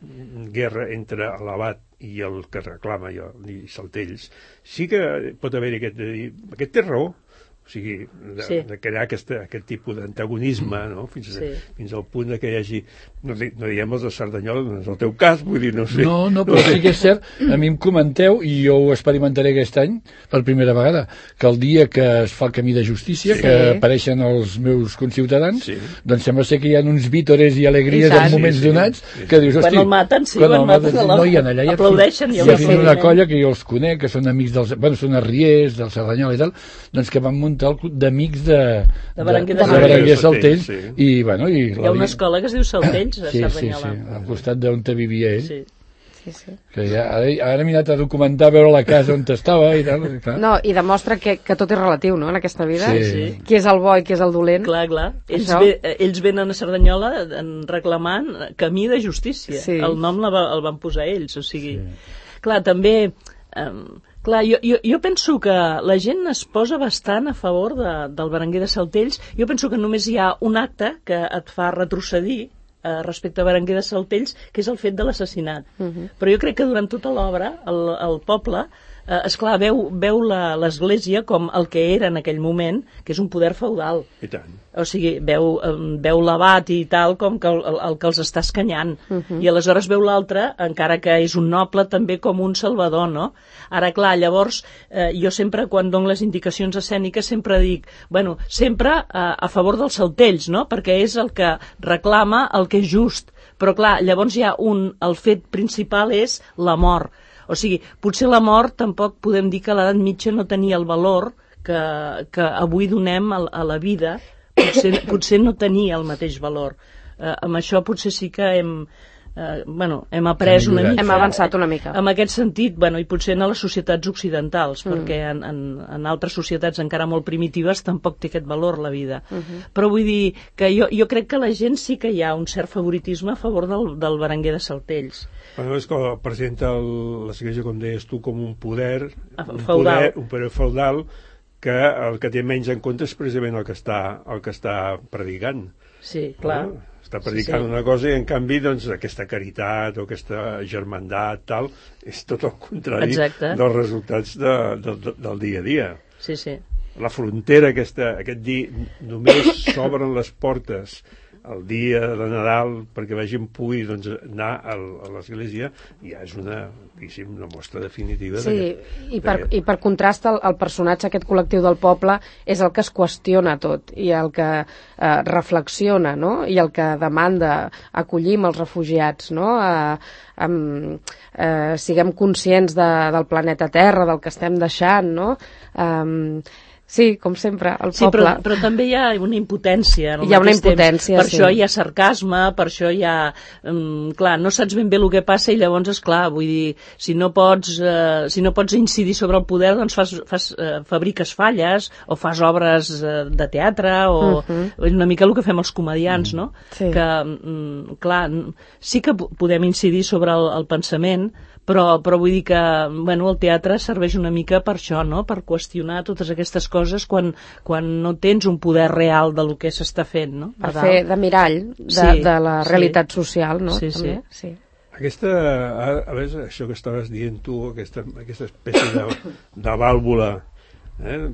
guerra entre l'abat i el que reclama i, i Saltells, sí que pot haver-hi aquest, aquest té raó, o sigui, de, sí. de crear aquesta, aquest tipus d'antagonisme, no? fins, sí. fins al punt de que hi hagi, no, no diem els de Cerdanyola, no és el teu cas, vull dir, no sé. No, no, però sí que és cert, a mi em comenteu, i jo ho experimentaré aquest any, per primera vegada, que el dia que es fa el camí de justícia, sí. que apareixen els meus conciutadans, sí. doncs sembla ser que hi ha uns vítores i alegries en moments sí, sí. donats, sí. que dius, hosti, quan el maten, sí, quan el maten, el no hi ha allà, aplaudeixen, hi ha, hi ha una colla que jo els conec, que són amics dels, bueno, són arriers, del Cerdanyola i tal, doncs que van muntar el club d'amics de, de Berenguer de, de, de Berenguer Saltells, sí. i bueno, i hi ha una escola que es diu Saltells a sí, Cerdanyola. Sí, sí, al costat d'on vivia ell. Sí. Sí, sí. Que ja, ara, ara m'he anat a documentar, a veure la casa on estava i tal. I no, i demostra que, que tot és relatiu, no?, en aquesta vida. Sí. Sí. Qui és el bo i qui és el dolent. Clar, clar. Ells, ve, ells venen a Cerdanyola reclamant camí de justícia. Sí. El nom la va, el van posar ells, o sigui... Sí. Clar, també... Um, Clar, jo, jo, jo penso que la gent es posa bastant a favor de, del Berenguer de Saltells. Jo penso que només hi ha un acte que et fa retrocedir eh, respecte a Berenguer de Saltells, que és el fet de l'assassinat. Uh -huh. Però jo crec que durant tota l'obra el, el poble, eh, esclar, veu, veu l'Església com el que era en aquell moment, que és un poder feudal. I tant. O sigui, veu, veu l'abat i tal com que el, el, el que els està escanyant. Uh -huh. I aleshores veu l'altre, encara que és un noble, també com un salvador, no? Ara, clar, llavors, eh, jo sempre, quan dono les indicacions escèniques, sempre dic, bueno, sempre eh, a favor dels Saltells, no?, perquè és el que reclama el que és just. Però, clar, llavors hi ha un... El fet principal és la mort. O sigui, potser la mort tampoc podem dir que a l'edat mitja no tenia el valor que, que avui donem a, a la vida. Potser, potser no tenia el mateix valor. Eh, amb això potser sí que hem... Eh, bueno, hem après una mica. Hem avançat una mica. En aquest sentit, bueno, i potser en les societats occidentals, mm. perquè en, en, en altres societats encara molt primitives tampoc té aquest valor la vida. Uh -huh. Però vull dir que jo, jo crec que la gent sí que hi ha un cert favoritisme a favor del, del Berenguer de Saltells. Bueno, és que presenta l'Església, com deies tu, com un poder, un feudal. poder, un poder feudal, que el que té menys en compte és precisament el que està, el que està predicant. Sí, clar. No? Està predicant sí, sí. una cosa i en canvi doncs aquesta caritat o aquesta germandat tal, és tot el contrari Exacte. dels resultats de, de, de, del dia a dia. Sí, sí. La frontera aquesta, aquest dia només s'obren les portes el dia de Nadal perquè la gent pugui doncs, anar a l'església, ja és una, una mostra definitiva. Sí, i per, i per contrast el, el personatge, aquest col·lectiu del poble, és el que es qüestiona tot i el que eh, reflexiona, no?, i el que demanda acollim els refugiats, no?, eh, amb, eh, siguem conscients de, del planeta Terra, del que estem deixant, no?, eh, sí, com sempre, el sí, poble... Però, però també hi ha una impotència. Hi ha una impotència, temps. Per sí. això hi ha sarcasme, per això hi ha... Um, clar, no saps ben bé el que passa i llavors, és clar, vull dir, si no pots, uh, si no pots incidir sobre el poder, doncs fas, fas, uh, fabriques falles o fas obres uh, de teatre o uh -huh. una mica el que fem els comedians, uh -huh. no? Sí. Que, um, clar, sí que podem incidir sobre el, el pensament, però, però vull dir que bueno, el teatre serveix una mica per això, no?, per qüestionar totes aquestes coses quan, quan no tens un poder real del que s'està fent, no? Per fer de mirall de, sí, de la realitat sí. social, no? Sí, També? sí. sí. Aquesta, a, a veure, això que estaves dient tu, aquesta, aquesta espècie de, de vàlvula eh,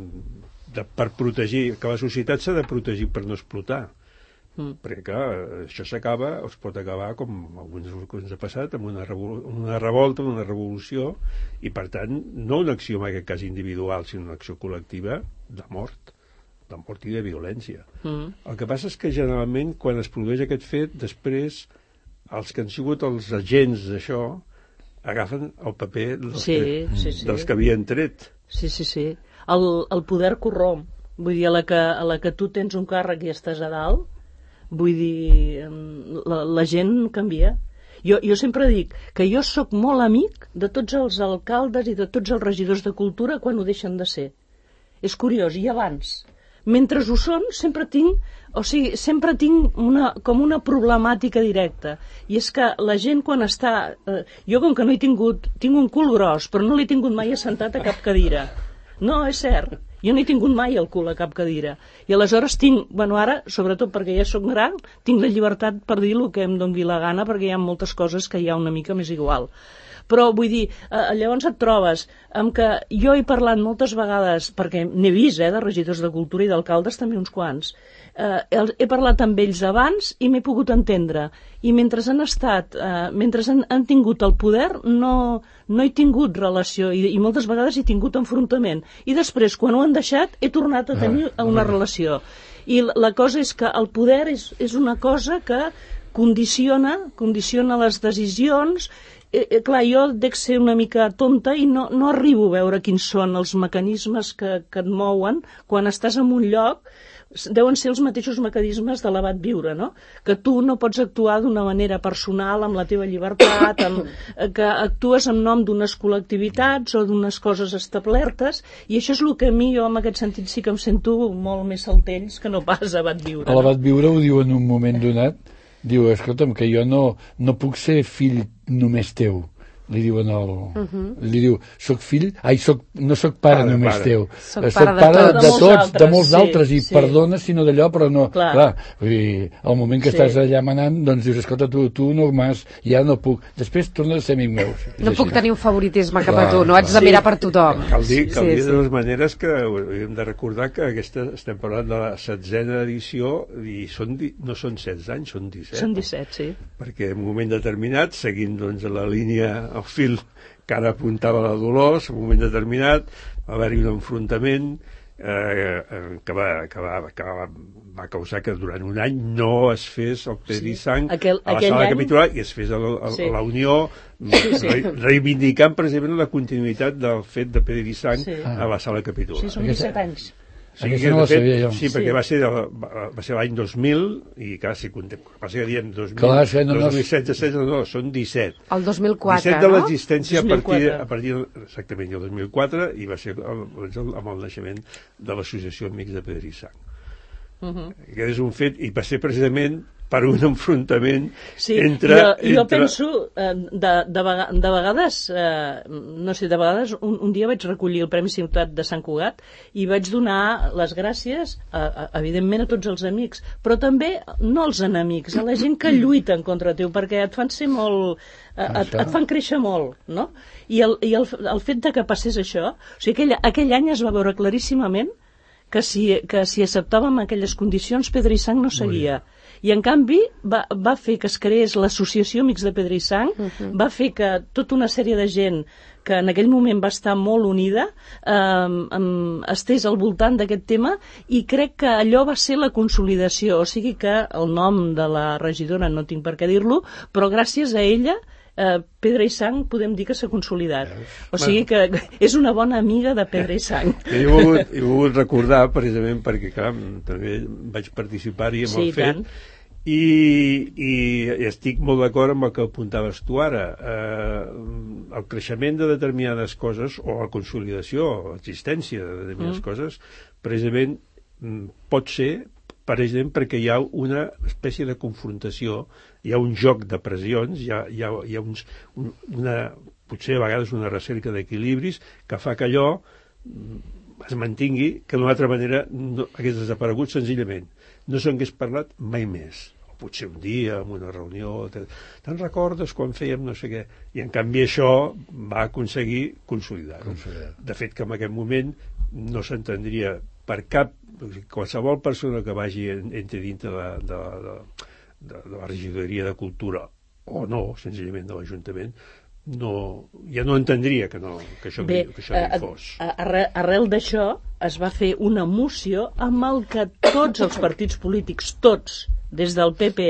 de, per protegir, que la societat s'ha de protegir per no explotar. Mm. Perquè clar, això s'acaba, es pot acabar com alguns que ens ha passat amb una, revol una revolta, una revolució, i per tant no una acció en aquest cas individual sinó una acció col·lectiva de mort de mort i de violència. Mm. El que passa és que generalment quan es produeix aquest fet, després els que han sigut els agents d'això agafen el paper dels, sí, que, sí, sí. dels que havien tret. Sí, sí, sí. El, el poder corromp. Vull dir, a la, que, a la que tu tens un càrrec i estàs a dalt, vull dir, la, la gent canvia. Jo, jo sempre dic que jo sóc molt amic de tots els alcaldes i de tots els regidors de cultura quan ho deixen de ser. És curiós, i abans. Mentre ho són, sempre tinc, o sigui, sempre tinc una, com una problemàtica directa. I és que la gent quan està... Eh, jo com que no he tingut... Tinc un cul gros, però no l'he tingut mai assentat a cap cadira. No, és cert. Jo no he tingut mai el cul a cap cadira. I aleshores tinc, bueno, ara, sobretot perquè ja soc gran, tinc la llibertat per dir el que em doni la gana, perquè hi ha moltes coses que hi ha una mica més igual. Però vull dir, eh, llavors et trobes amb que jo he parlat moltes vegades, perquè n'he vist, eh, de regidors de cultura i d'alcaldes també uns quants, eh, he parlat amb ells abans i m'he pogut entendre. I mentre han estat, eh, mentre han, han tingut el poder, no, no he tingut relació, i, i moltes vegades he tingut enfrontament. I després, quan ho han deixat, he tornat a tenir una relació. I la, la cosa és que el poder és, és una cosa que condiciona, condiciona les decisions. Eh, eh, clar, jo dec ser una mica tonta i no, no arribo a veure quins són els mecanismes que, que et mouen quan estàs en un lloc. Deuen ser els mateixos mecanismes de l'abat viure, no? Que tu no pots actuar d'una manera personal, amb la teva llibertat, amb, que actues en nom d'unes col·lectivitats o d'unes coses establertes, i això és el que a mi, jo en aquest sentit sí que em sento molt més saltells que no pas abat viure. A l'abat viure ho diu en un moment donat, diu, escolta'm, que jo no, no puc ser fill només teu. Li diuen el... Uh-huh. Li diu, soc fill... Ai, soc, no soc pare ah, només pare. teu. Soc, soc pare, pare de, de, de tots, altres, de molts sí, altres, i sí. Perdona si no d'allò, però no... Clar. Clar, vull dir, al moment que sí. Estàs allà manant, doncs dius, escolta, tu, tu no m'has... Ja no puc. Després tornes a ser amic meu. No puc tenir un favoritisme cap a tu, no haig de mirar per tothom. Cal dir, cal dir sí, de les maneres que hem de recordar que aquesta, estem parlant de la setzena edició i són, no són setze anys, són disset. Són disset, sí. Perquè en un moment determinat, seguint doncs, la línia, el fil que ara apuntava la Dolors, en un moment determinat va haver-hi un enfrontament eh, que, va, que, va, que va, va causar que durant un any no es fes el Pedra i Sang sí. Aquel, a la sala any... capitular i es fes a la, a sí. la Unió sí, sí. Re, reivindicant precisament la continuïtat del fet de Pedra i Sang sí. a la sala capitular. Sí, són disset anys. Sí, que, no fet, sí, perquè sí. va ser, va, va ser l'any dos mil i clar, si contem, passa que diem dos mil, clar, sí, no, dos mil setze, setze, no, són disset. El dos mil quatre, disset de no? l'existència a partir, a partir, exactament, el dos mil quatre, i va ser el, el, amb el naixement de l'Associació Amics de Pedra i Sang. Uh-huh. Aquest és un fet, i va ser precisament per un enfrontament sí, entre... Jo, jo entre... penso, eh, de, de, vega, de vegades, eh, no sé, de vegades, un, un dia vaig recollir el Premi Ciutat de Sant Cugat i vaig donar les gràcies, a, a, evidentment, a tots els amics, però també no als enemics, a la gent que lluiten contra teu, perquè et fan ser molt... Eh, et, et fan créixer molt, no? I el, i el, el fet de que passés això, o sigui, aquell, aquell any es va veure claríssimament que si, que si acceptàvem aquelles condicions, Pedra i Sang no seguia. I, en canvi, va, va fer que es creés l'Associació Amics de Pedra i Sang, uh-huh. va fer que tota una sèrie de gent que en aquell moment va estar molt unida eh, estés al voltant d'aquest tema i crec que allò va ser la consolidació. O sigui que el nom de la regidora no tinc per què dir-lo, però gràcies a ella Uh, Pedra i Sang podem dir que s'ha consolidat. O sigui que és una bona amiga de Pedra i Sang. He volgut, he volgut recordar precisament perquè clar, també vaig participar-hi amb sí, el fet i, i, i estic molt d'acord amb el que apuntaves tu ara. Uh, el creixement de determinades coses o la consolidació o l'existència de determinades mm. coses precisament pot ser per exemple perquè hi ha una espècie de confrontació, hi ha un joc de pressions, hi ha, hi ha, hi ha uns, un, una, potser a vegades una recerca d'equilibris que fa que allò es mantingui, que d'una altra manera no, hagués desaparegut senzillament. No se'n hagués parlat mai més. O potser un dia, en una reunió, te, te'n recordes quan fèiem no sé què? I en canvi això va aconseguir consolidar-ho. De fet que en aquest moment no s'entendria per cap qualsevol persona que vagi entre dintre de, de, de, de, de la regidoria de cultura o no, senzillament de l'Ajuntament, no, ja no entendria que, no, que això, Bé, que això hi fos. Arrel, arrel d'això es va fer una moció amb el que tots els partits polítics, tots, des del P P,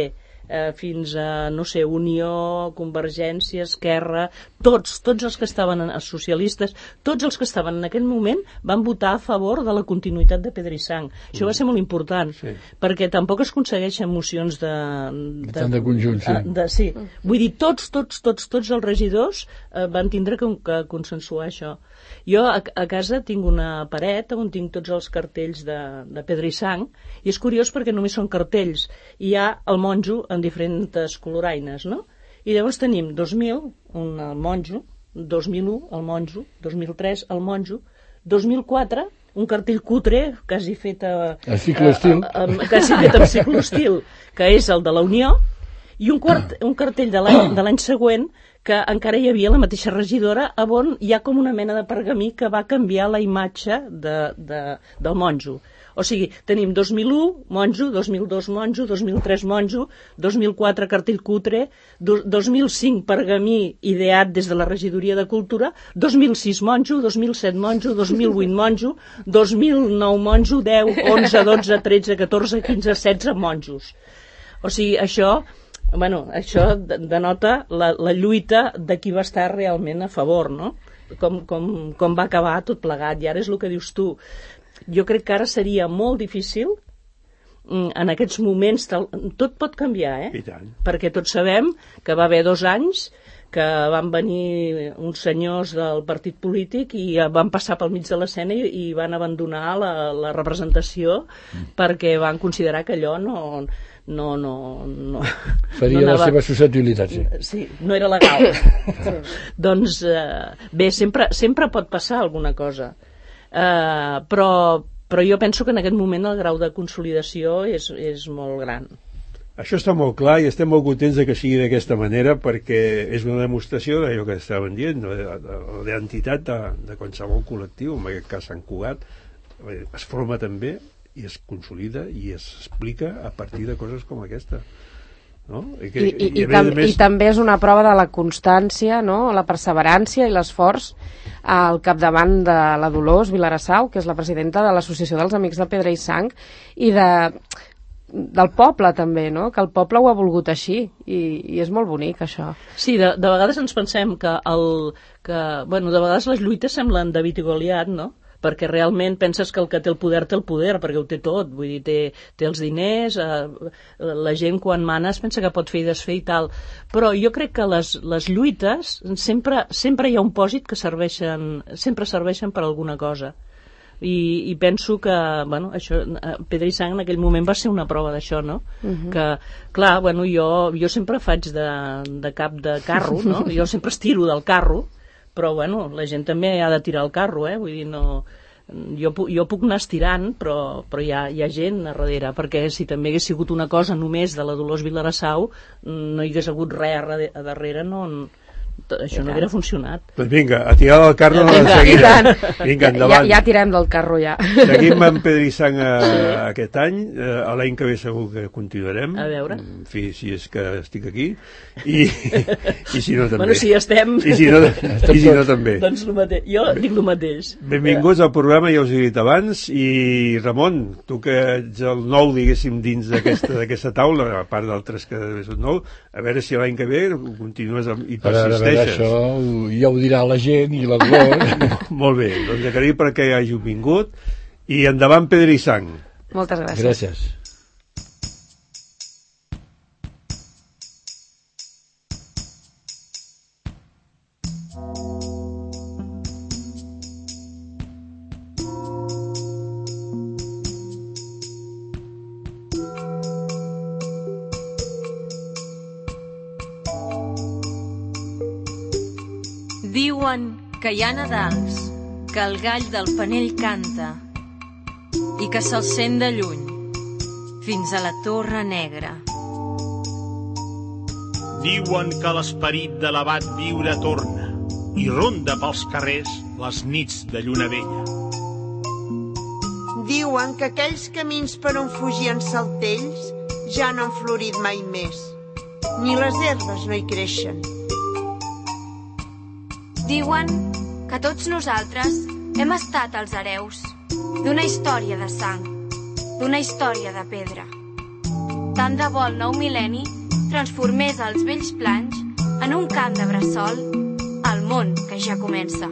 eh, fins a, no sé, Unió, Convergència, Esquerra, tots, tots els que estaven, els socialistes, tots els que estaven en aquell moment van votar a favor de la continuïtat de Pedrisang. Mm. Això va ser molt important, sí. perquè tampoc es aconsegueixen mocions de... De, tant de conjunt, sí. De, de, sí. Vull dir, tots, tots, tots, tots els regidors eh, van tindre que, que consensuar això. Jo a, a casa tinc una paret on tinc tots els cartells de, de Pedrisang, i és curiós perquè només són cartells, i hi ha el monjo en diferents coloraines, no? I llavors tenim dos mil, un el monjo, dos mil u el monjo, dos mil tres el monjo, dos mil quatre un cartell cutre, quasi fet a... A cicloestil. A, a, a, quasi fet amb cicloestil, que és el de la Unió, i un, quart, un cartell de l'any de l'any següent que encara hi havia la mateixa regidora, on hi ha com una mena de pergamí que va canviar la imatge de, de, del monjo. O sigui, tenim dos mil u monjo, dos mil dos monjo, dos mil tres monjo, dos mil quatre cartell cutre, dos mil cinc pergamí ideat des de la regidoria de Cultura, dos mil sis monjo, dos mil set monjo, dos mil vuit monjo, dos mil nou monjo, deu, onze, dotze, tretze, catorze, quinze, setze monjos. O sigui, això... Bueno, això denota la, la lluita de qui va estar realment a favor, no? Com, com, com va acabar tot plegat. I ara és el que dius tu. Jo crec que ara seria molt difícil, en aquests moments, tot pot canviar, eh? I tant. Perquè tots sabem que va haver dos anys que van venir uns senyors del partit polític i van passar pel mig de l'escena i, i van abandonar la, la representació mm. perquè van considerar que allò no... no, no, no faria no anava... la seva susceptibilitat, sí. Sí, no era legal. Sí. Doncs eh, bé, sempre, sempre pot passar alguna cosa, eh, però, però jo penso que en aquest moment el grau de consolidació és, és molt gran. Això està molt clar i estem molt contents de que sigui d'aquesta manera, perquè és una demostració d'allò que estaven dient, no? de, de, de l'entitat de, de qualsevol col·lectiu, en aquest cas Sant Cugat, es forma també i es consolida i es explica a partir de coses com aquesta, no? I, que, I, i, i, tam més... i també és una prova de la constància, no? La perseverància i l'esforç al capdavant de la Dolors Vilarassau, que és la presidenta de l'Associació dels Amics de Pedra i Sang, i de, del poble també, no? Que el poble ho ha volgut així, i, i és molt bonic això. Sí, de, de vegades ens pensem que, el, que bueno, de vegades les lluites semblen David i Goliat, no? Perquè realment penses que el que té el poder té el poder, perquè ho té tot, vull dir, té, té els diners, eh, la gent quan mana es pensa que pot fer i desfer i tal, però jo crec que les, les lluites sempre, sempre hi ha un pòsit que serveixen, sempre serveixen per alguna cosa. I, i penso que, bueno, això, Pedrisang en aquell moment va ser una prova d'això, no? Uh-huh. Que, clar, bueno, jo, jo sempre faig de, de cap de carro, no? Jo sempre estiro del carro, però bueno, la gent també ha de tirar el carro, eh? Vull dir, no... Jo, jo puc anar estirant, però, però hi, ha, hi ha gent a darrere, perquè si també hagués sigut una cosa només de la Dolors Vilarassau, no hi hagués hagut res a darrere, no... això no hauria funcionat. Doncs vinga, a tirar del carro de la seguida. Vinga, endavant. Ja, ja tirem del carro, ja. Seguim amb Pedrisang a, aquest any, a l'any que ve segur que continuarem. A veure. En fi, si és que estic aquí. I, i si no també. Bueno, si estem... I si no, i si no també. Doncs el mateix. Jo dic el mateix. Benvinguts al programa, ja us he dit abans, i Ramon, tu que ets el nou, diguéssim, dins d'aquesta taula, a part d'altres que és el nou, a veure si l'any que ve continues amb, i persisteixes. Això ja ho dirà la gent i la Dolors. Molt bé, doncs agraïm perquè hàgiu vingut i endavant Pedrisang. Moltes gràcies. Gràcies. Diuen que hi ha Nadals, que el gall del Panell canta i que se'l sent de lluny fins a la Torre Negra. Diuen que l'esperit de l'abat viure torna i ronda pels carrers les nits de lluna vella. Diuen que aquells camins per on fugien saltells ja no han florit mai més, ni les herbes no hi creixen. Diuen que tots nosaltres hem estat els hereus d'una història de sang, d'una història de pedra. Tant de bo el nou mil·lenni transformés els vells planys en un camp de bressol, el món que ja comença.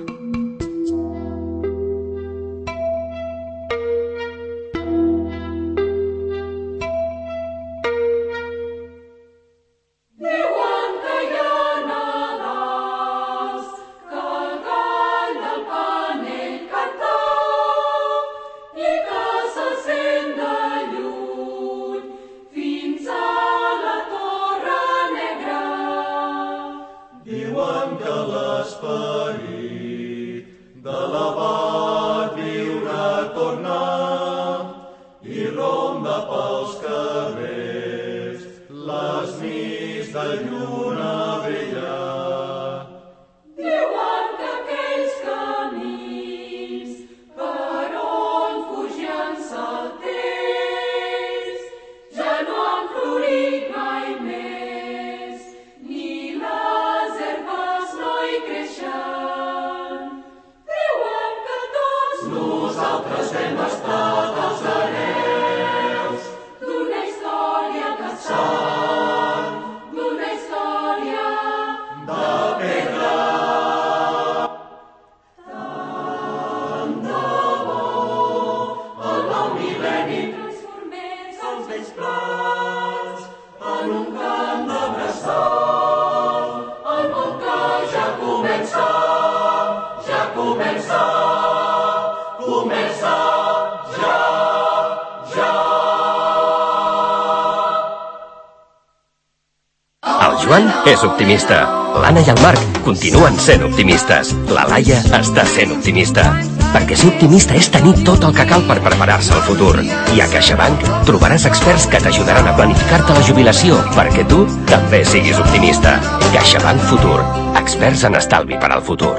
És optimista. L'Anna i el Marc continuen sent optimistes. La Laia està sent optimista. Perquè ser optimista és tenir tot el que cal per preparar-se al futur. I a CaixaBank trobaràs experts que t'ajudaran a planificar-te la jubilació perquè tu també siguis optimista. CaixaBank Futur. Experts en estalvi per al futur.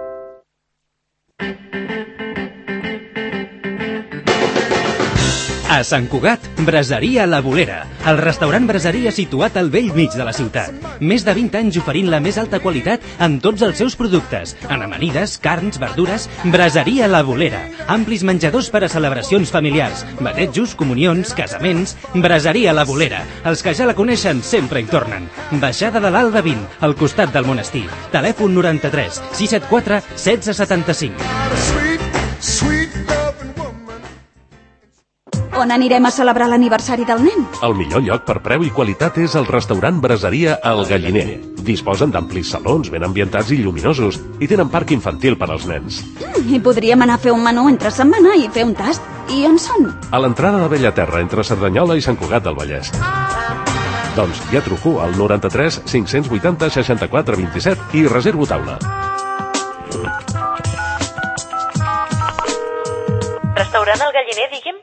A Sant Cugat, Braseria La Bolera, el restaurant braseria situat al vell mig de la ciutat. Més de vint anys oferint la més alta qualitat en tots els seus productes, en amanides, carns, verdures. Braseria La Bolera, amplis menjadors per a celebracions familiars, batejos, comunions, casaments. Braseria La Bolera, els que ja la coneixen sempre hi tornen. Baixada de l'Alba vint, al costat del monestir. Telèfon noranta-tres sis set quatre setze setanta-cinc. On anirem a celebrar l'aniversari del nen? El millor lloc per preu i qualitat és el restaurant Braseria El Galliner. Disposen d'amplis salons ben ambientats i lluminosos i tenen parc infantil per als nens. Mm, I podríem anar a fer un menú entre setmana i fer un tast. I on són? A l'entrada de Bellaterra, entre Cerdanyola i Sant Cugat del Vallès. Doncs ja truco al noranta-tres cinc-cents vuitanta seixanta-quatre vint-i-set i reservo taula. Restaurant El Galliner, digui'm?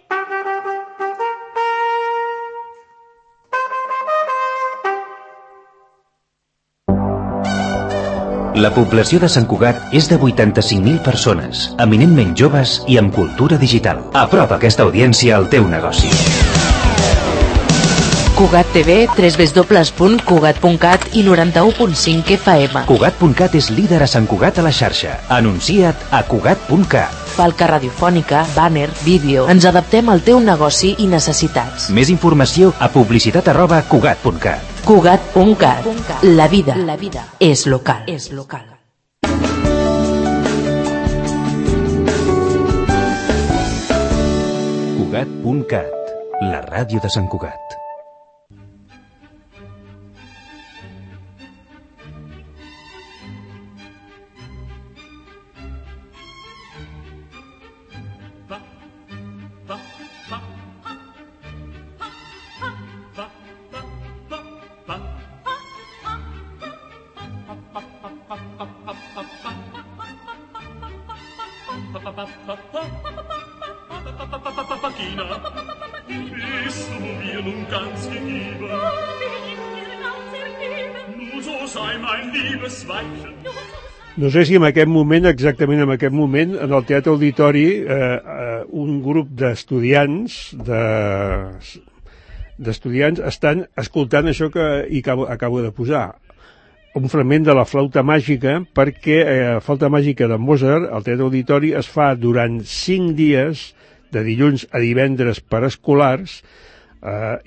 La població de Sant Cugat és de vuitanta-cinc mil persones, eminentment joves i amb cultura digital. Apropa aquesta audiència al teu negoci. Cugat T V, w w w punt cugat punt cat i noranta-u punt cinc F M. Cugat punt cat és líder a Sant Cugat a la xarxa. Anuncia't a cugat punt cat. Falca radiofònica, banner, vídeo. Ens adaptem al teu negoci i necessitats. Més informació a publicitat arroba cugat punt cat. Cugat punt cat. La vida, la vida és local. És local. Cugat punt cat. La ràdio de Sant Cugat. No sé si en aquest moment, exactament en aquest moment, en el Teatre Auditori, eh, eh, un grup d'estudiants de, d'estudiants estan escoltant això que hi acabo, acabo de posar. Un fragment de la flauta màgica, perquè eh, la flauta màgica de Mozart, al Teatre Auditori, es fa durant cinc dies, de dilluns a divendres per escolars, eh, i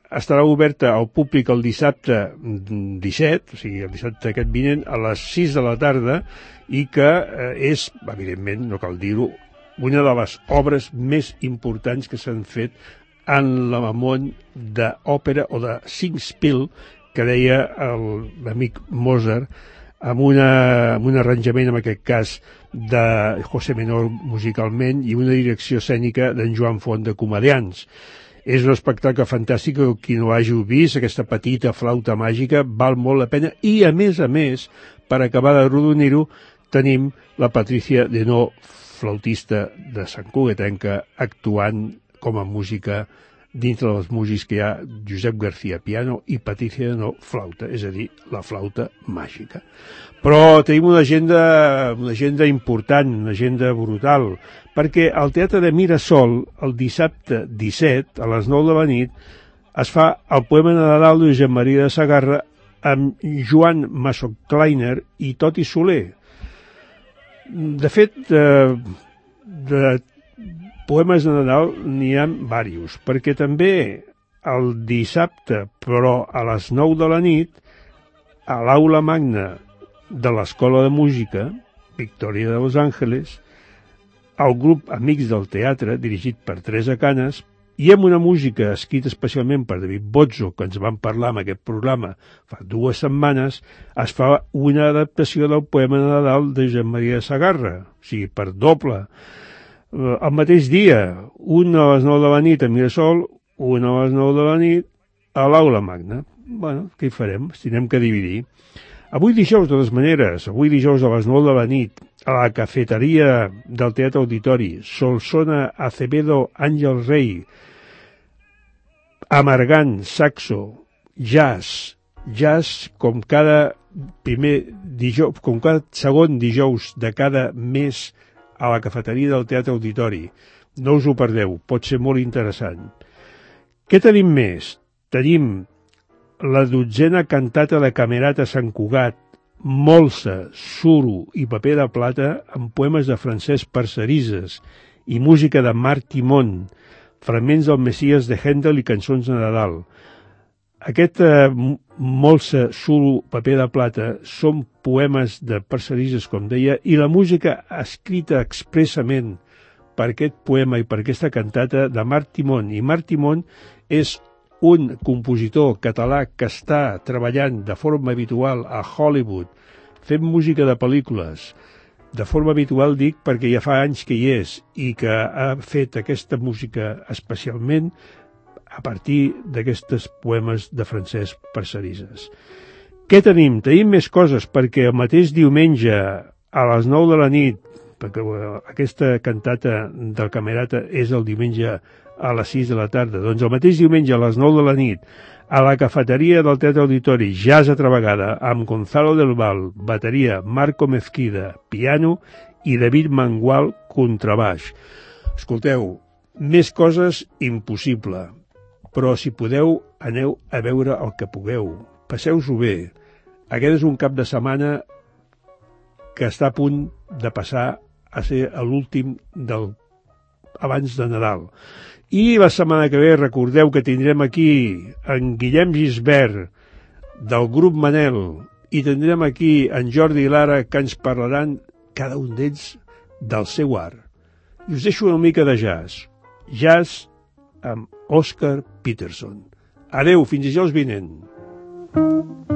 estarà oberta al públic el dissabte disset, o sigui, el dissabte aquest vinent, a les sis de la tarda, i que eh, és, evidentment, no cal dir-ho, una de les obres més importants que s'han fet en el món d'òpera o de Singspiel, que deia l'amic Mozart, amb, una, amb un arranjament, en aquest cas, de José Menor musicalment i una direcció escènica d'en Joan Font de Comedians. És un espectacle fantàstic que qui no hagi vist, aquesta petita flauta màgica, val molt la pena. I, a més a més, per acabar de rodonir-ho, tenim la Patricia Denó, flautista de Sant Cugatenca, actuant com a música dintre dels músics que hi ha Josep García piano i Patricia Denó flauta, és a dir, la flauta màgica. Però tenim una agenda, una agenda important, una agenda brutal, perquè al Teatre de Mirasol, el dissabte disset, a les nou de la nit, es fa el poema de Nadal de Josep Maria de Sagarra amb Joan Massoclainer i Toti Soler. De fet, de, de poemes de Nadal n'hi ha diversos, perquè també el dissabte, però a les nou de la nit, a l'aula magna de l'Escola de Música, Victòria de Los Ángeles, el grup Amics del Teatre, dirigit per Teresa Canes, i amb una música escrita especialment per David Bozzo, que ens van parlar en aquest programa fa dues setmanes, es fa una adaptació del poema de Nadal de Josep Maria de Sagarra, o sigui, per doble. El mateix dia, un a les nou de la nit a Mirasol, un a les nou de la nit a l'Aula Magna. Bueno, què hi farem? Ens tindrem que dividir. Avui dijous, de totes maneres, avui dijous a les nou de la nit, a la cafeteria del Teatre Auditori, Solsona Acevedo Àngel Rei, amargant, saxo, jazz, jazz com cada primer dijous, com cada segon dijous de cada mes a la cafeteria del Teatre Auditori. No us ho perdeu, pot ser molt interessant. Què tenim més? Tenim la dotzena cantata de Camerata Sant Cugat, Molsa, Suro i Paper de Plata amb poemes de Francesc Parcerises i música de Marc Timón, fragments del Messies de Händel i cançons de Nadal. Aquest eh, Molsa, Suro, Paper de Plata són poemes de Parcerises, com deia, i la música escrita expressament per aquest poema i per aquesta cantata de Marc Timón. I Marc Timón és un compositor català que està treballant de forma habitual a Hollywood, fent música de pel·lícules. De forma habitual dic perquè ja fa anys que hi és i que ha fet aquesta música especialment a partir d'aquestes poemes de Francesc Parcerises. Què tenim? Tenim més coses, perquè el mateix diumenge a les nou de la nit, perquè aquesta cantata del Camerata és el diumenge a les sis de la tarda, doncs el mateix diumenge a les nou de la nit, a la cafeteria del Teatre Auditori, jazz altra vegada, amb Gonzalo del Val, bateria, Marco Mezquida, piano i David Mangual, contrabaix. Escolteu, més coses impossible, però si podeu, aneu a veure el que pugueu. Passeu-s'ho bé. Aquest és un cap de setmana que està a punt de passar a ser l'últim del abans de Nadal. I la setmana que ve recordeu que tindrem aquí en Guillem Gisbert del grup Manel i tindrem aquí en Jordi i Lara que ens parlaran cada un d'ells del seu art. I us deixo una mica de jazz. Jazz amb Oscar Peterson. Adeu, fins dijous vinent.